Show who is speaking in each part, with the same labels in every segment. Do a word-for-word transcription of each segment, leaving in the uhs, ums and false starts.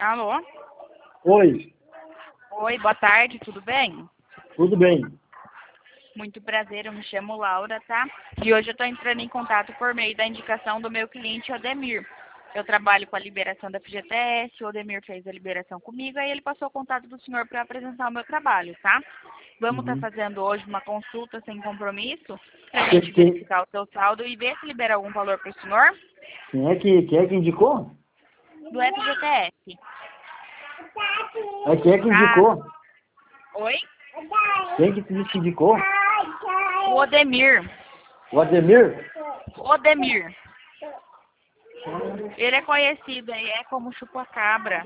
Speaker 1: Alô?
Speaker 2: Oi,
Speaker 1: Oi, boa tarde, tudo bem?
Speaker 2: tudo bem?
Speaker 1: Muito prazer, eu me chamo Laura, tá? E hoje eu estou entrando em contato por meio da indicação do meu cliente Odemir. Eu trabalho com a liberação da F G T S, o Odemir fez a liberação comigo, aí ele passou o contato do senhor para apresentar o meu trabalho, tá? Vamos estar
Speaker 2: Uhum.
Speaker 1: fazendo hoje uma consulta sem compromisso, para a
Speaker 2: Que-
Speaker 1: gente
Speaker 2: que-
Speaker 1: verificar o seu saldo e ver se libera algum valor para o senhor
Speaker 2: Quem é que, quem é que indicou?
Speaker 1: do F G T S.
Speaker 2: É quem é que
Speaker 1: Tá?
Speaker 2: indicou?
Speaker 1: Oi?
Speaker 2: Quem que te disse que indicou?
Speaker 1: O Odemir.
Speaker 2: O Ademir?
Speaker 1: Odemir. Ele é conhecido aí, é como chupa-cabra.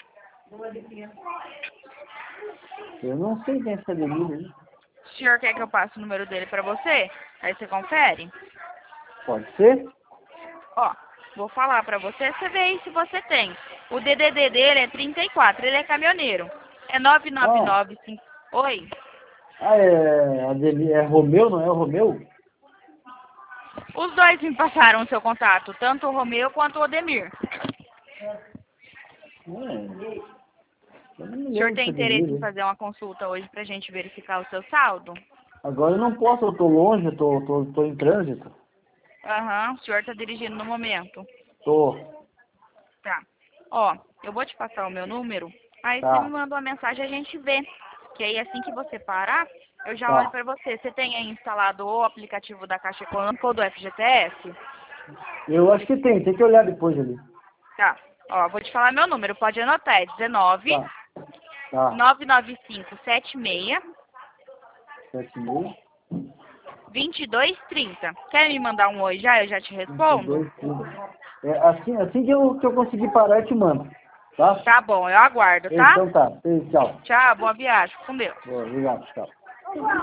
Speaker 2: Eu não sei quem é esse Ademir, né?
Speaker 1: O senhor quer que eu passe o número dele pra você? Aí você confere?
Speaker 2: Pode ser?
Speaker 1: Ó, vou falar pra você, você vê aí se você tem. O D D D dele é trinta e quatro, ele é caminhoneiro. É nove nove
Speaker 2: Ah,
Speaker 1: nove cinco. Oi?
Speaker 2: ah é, Ademir, é Romeu, não é o Romeu?
Speaker 1: Os dois me passaram o seu contato, tanto o Romeu quanto o Odemir.
Speaker 2: É, eu não me
Speaker 1: O senhor
Speaker 2: lembro
Speaker 1: tem
Speaker 2: desse
Speaker 1: interesse
Speaker 2: Ademir,
Speaker 1: em
Speaker 2: né?
Speaker 1: fazer uma consulta hoje pra gente verificar o seu saldo?
Speaker 2: Agora eu não posso, eu tô longe, eu tô, tô, tô em trânsito.
Speaker 1: Aham, o senhor tá dirigindo no momento.
Speaker 2: Tô,
Speaker 1: Tá. Ó, eu vou te passar o meu número, aí você me
Speaker 2: tá,
Speaker 1: manda uma mensagem e a gente vê. Que aí assim que você parar, eu já olho
Speaker 2: tá.
Speaker 1: pra você. Você tem aí instalado o aplicativo da Caixa Econômica ou do F G T S?
Speaker 2: Eu acho que tem, tem que olhar depois ali.
Speaker 1: Tá. Ó, vou te falar meu número, pode anotar, é dezenove,
Speaker 2: Tá, tá.
Speaker 1: nove nove cinco sete seis,
Speaker 2: Sete mil,
Speaker 1: vinte e dois trinta. Quer me mandar um oi já? Eu já te
Speaker 2: vinte e
Speaker 1: respondo?
Speaker 2: dois, trinta. É, assim, assim que eu, que eu conseguir parar, eu te mando. Tá?
Speaker 1: Tá bom, eu aguardo, tá?
Speaker 2: Então tá. Tchau.
Speaker 1: Tchau, boa viagem, com Deus.
Speaker 2: Boa, obrigado. Tchau.